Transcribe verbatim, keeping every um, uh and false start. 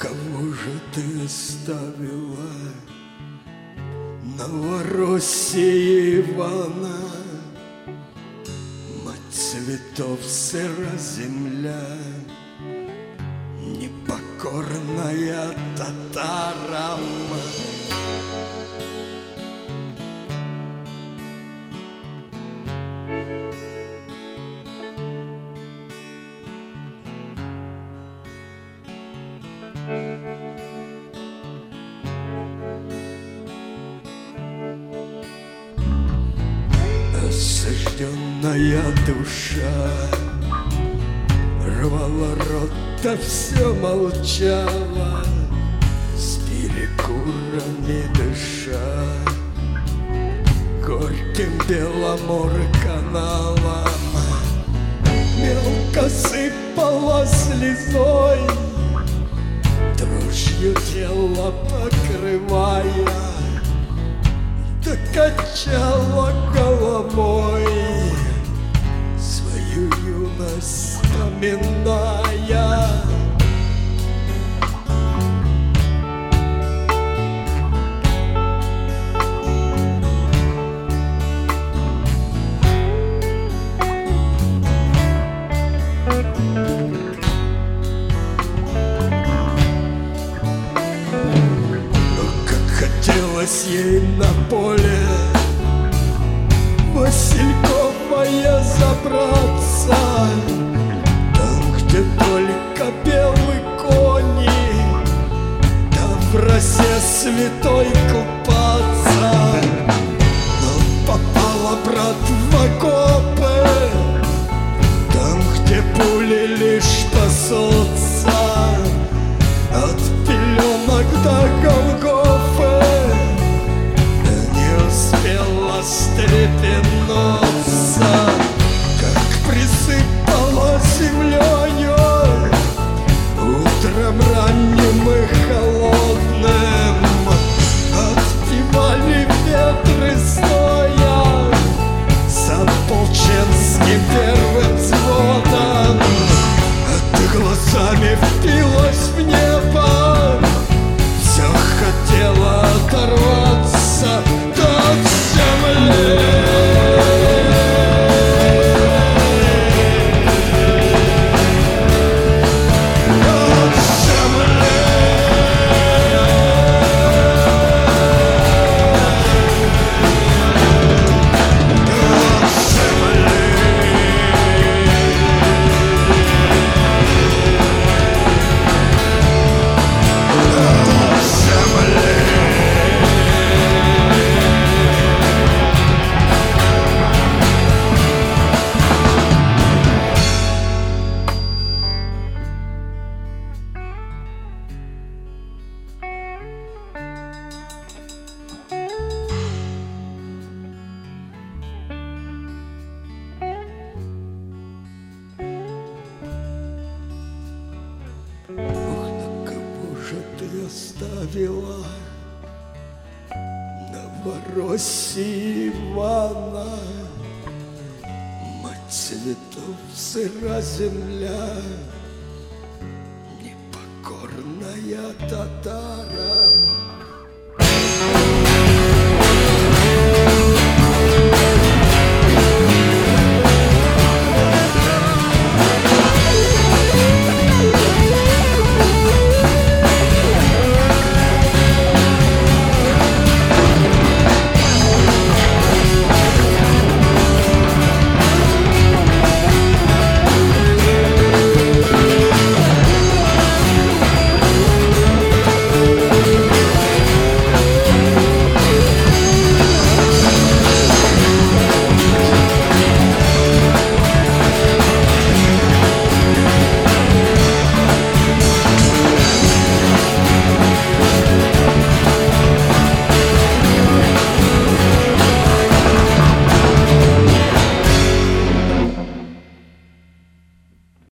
кого же ты оставила? Новороссия Ивана, мать цветов, сыра земля, непокорная татарам. Осажденная душа рвала рот, да все молчала, с перекурами дыша, горьким беломор-каналом. Мелко сыпала слезой, дрожью тело покрывая, да качала головой, свою юность вспоминая. Ей на поле Васильковая забраться, там, где только белые кони, там в росе святой купаться. Но попала, брат, в окопы, там, где пули лишь пасутся, от пеленок до Голгофы. Успела встрепенуться, как присыпала землею утром ранним и холодным. Отпевали ветры стоя с ополченским первым взводом. А ты глазами впилась в небо, все хотела оторваться от земли. Оставила Новороссия Ивана, мать цветов, сыра земля, непокорная татарам.